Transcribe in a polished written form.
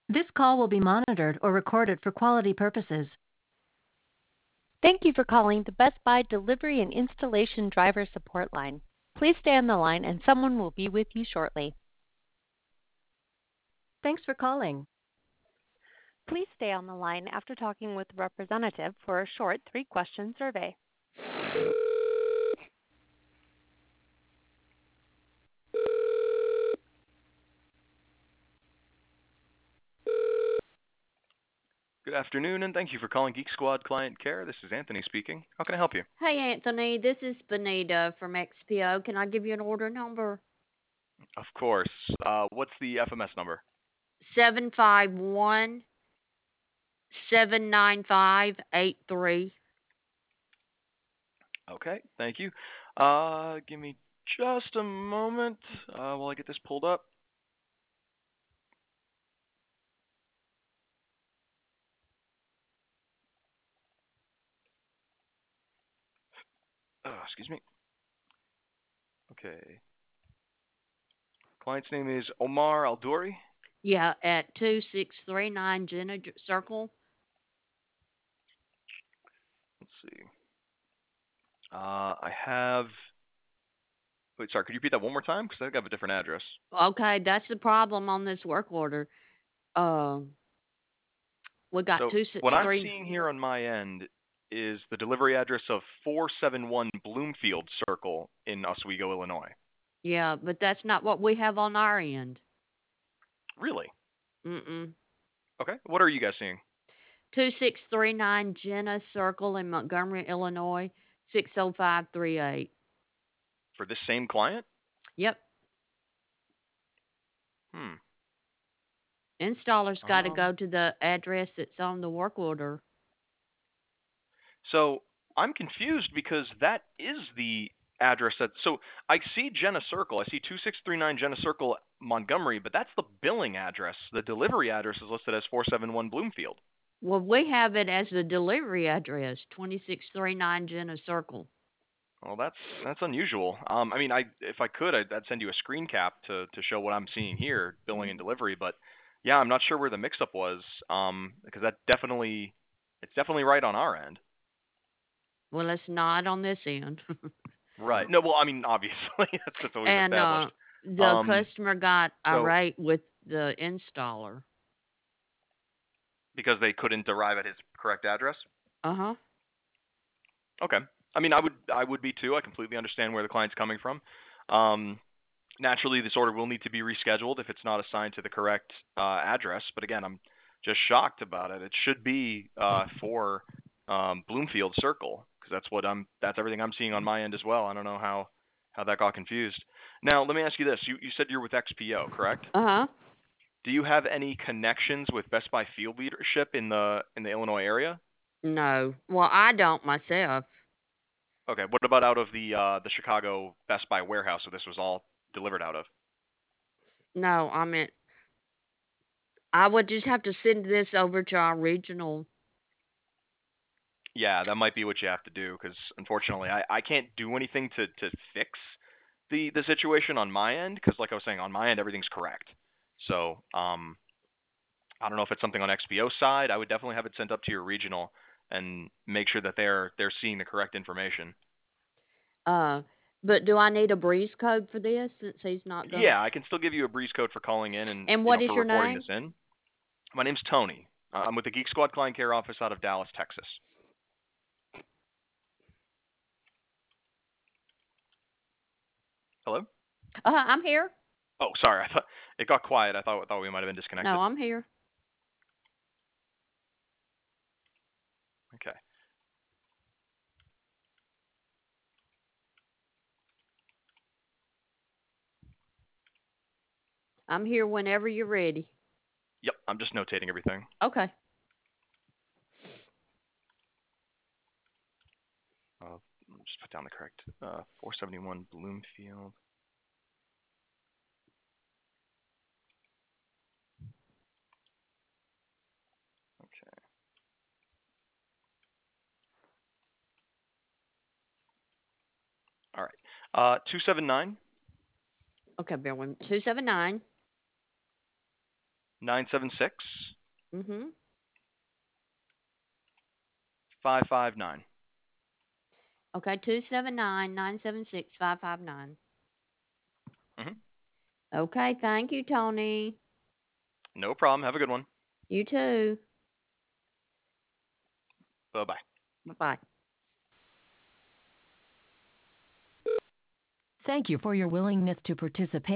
This call will be monitored or recorded for quality purposes. Thank you for calling the Best Buy Delivery and Installation Driver Support Line. Please stay on the line and someone will be with you shortly. Thanks for calling. Please stay on the line after talking with a representative for a short 3-question survey. Good afternoon, and thank you for calling Geek Squad Client Care. This is Anthony speaking. How can I help you? Hey, Anthony, this is Benita from XPO. Can I give you an order number? Of course. What's the FMS number? 751-795-83. Okay, thank you. Give me just a moment while I get this pulled up. Excuse me. Okay. Client's name is Omar Aldouri. Yeah, at 2639 Jenna Circle. Let's see. I have. Wait, sorry. Could you repeat that one more time? Because I think I have a different address. Okay, that's the problem on this work order. We got So two what I'm three. seeing here on my end is the delivery address of 471 Bloomfield Circle in Oswego, Illinois. Yeah, but that's not what we have on our end. Really? Mm-mm. Okay. What are you guys seeing? 2639 Jenna Circle in Montgomery, Illinois, 60538. For this same client? Yep. Hmm. Installer's got to go to the address that's on the work order. So I'm confused because that is the address that. So I see Jenna Circle. I see 2639 Jenna Circle, Montgomery, but that's the billing address. The delivery address is listed as 471 Bloomfield. Well, we have it as the delivery address, 2639 Jenna Circle. Well, that's unusual. I mean, if I could, I'd send you a screen cap to show what I'm seeing here, billing and delivery. But yeah, I'm not sure where the mix-up was. Because it's definitely right on our end. Well, it's not on this end. Right. No, well, I mean, obviously, that's what we've And established. the customer got So irate with the installer. because they couldn't arrive at his correct address. Uh-huh. Okay. I mean, I would be too. I completely understand where the client's coming from. Naturally, this order will need to be rescheduled if it's not assigned to the correct address. But again, I'm just shocked about it. It should be for Bloomfield Circle because that's everything I'm seeing on my end as well. I don't know how that got confused. Now, let me ask you this: you said you're with XPO, correct? Uh-huh. Do you have any connections with Best Buy field leadership in the Illinois area? No. Well, I don't myself. Okay. What about out of the Chicago Best Buy warehouse where this was all delivered out of? No, I mean, I would just have to send this over to our regional. Yeah, that might be what you have to do because unfortunately I can't do anything to fix the situation on my end because like I was saying on my end everything's correct. So I don't know if it's something on XPO side. I would definitely have it sent up to your regional and make sure that they're seeing the correct information. Uh, but do I need a breeze code for this since he's not going? Yeah, I can still give you a breeze code for calling in and And what is for your reporting name? this in. My name's Tony. I'm with the Geek Squad Client Care Office out of Dallas, Texas. Hello? I'm here. Oh, sorry. I thought it got quiet. I thought we might have been disconnected. No, I'm here. Okay. I'm here whenever you're ready. Yep, I'm just notating everything. Okay. Just put down the correct 471 Bloomfield. Okay. All right. 279. Okay, bear with me. 279. 976 Mhm. 559. Okay, 279-976-559. Mm-hmm. Okay, thank you, Tony. No problem. Have a good one. You too. Bye bye. Bye-bye. Thank you for your willingness to participate.